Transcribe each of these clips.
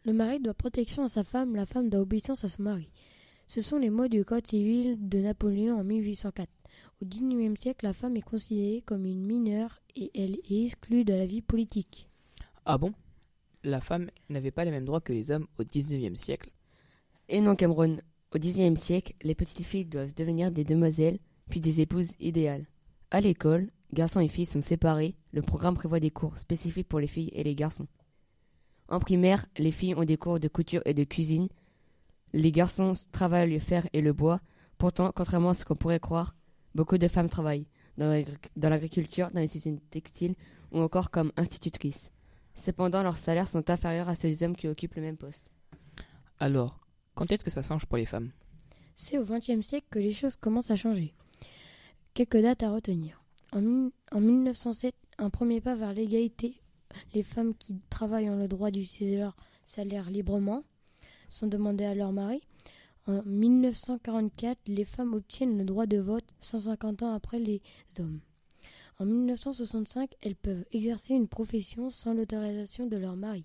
Le mari doit protection à sa femme, la femme doit obéissance à son mari. Ce sont les mots du Code civil de Napoléon en 1804. Au XIXe siècle, la femme est considérée comme une mineure et elle est exclue de la vie politique. Ah bon? La femme n'avait pas les mêmes droits que les hommes au XIXe siècle. Et non, Cameron. Au XIXe siècle, les petites filles doivent devenir des demoiselles, puis des épouses idéales. À l'école, garçons et filles sont séparés. Le programme prévoit des cours spécifiques pour les filles et les garçons. En primaire, les filles ont des cours de couture et de cuisine. Les garçons travaillent le fer et le bois. Pourtant, contrairement à ce qu'on pourrait croire, beaucoup de femmes travaillent dans l'agriculture, dans les usines textiles ou encore comme institutrices. Cependant, leurs salaires sont inférieurs à ceux des hommes qui occupent le même poste. Alors, quand est-ce que ça change pour les femmes? C'est au XXe siècle que les choses commencent à changer. Quelques dates à retenir. En 1907, un premier pas vers l'égalité. Les femmes qui travaillent ont le droit d'utiliser leur salaire librement, sans demander à leur mari. En 1944, les femmes obtiennent le droit de vote 150 ans après les hommes. En 1965, elles peuvent exercer une profession sans l'autorisation de leur mari.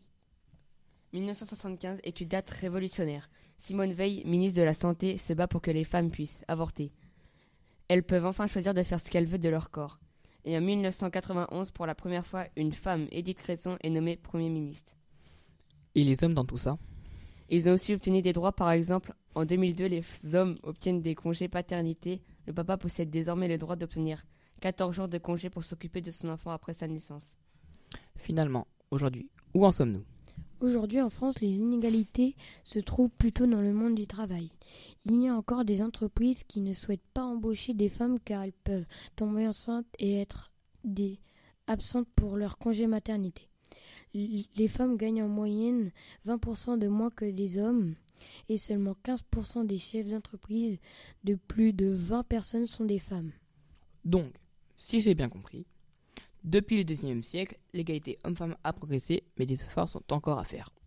1975 est une date révolutionnaire. Simone Veil, ministre de la Santé, se bat pour que les femmes puissent avorter. Elles peuvent enfin choisir de faire ce qu'elles veulent de leur corps. Et en 1991, pour la première fois, une femme, Edith Cresson, est nommée Premier ministre. Et les hommes dans tout ça? Ils ont aussi obtenu des droits, par exemple, en 2002, les hommes obtiennent des congés paternité. Le papa possède désormais le droit d'obtenir 14 jours de congé pour s'occuper de son enfant après sa naissance. Finalement, aujourd'hui, où en sommes-nous? Aujourd'hui, en France, les inégalités se trouvent plutôt dans le monde du travail. Il y a encore des entreprises qui ne souhaitent pas embaucher des femmes car elles peuvent tomber enceintes et être absentes pour leur congé maternité. Les femmes gagnent en moyenne 20% de moins que des hommes et seulement 15% des chefs d'entreprise de plus de 20 personnes sont des femmes. Donc, si j'ai bien compris, depuis le XIXe siècle, l'égalité homme-femme a progressé, mais des efforts sont encore à faire.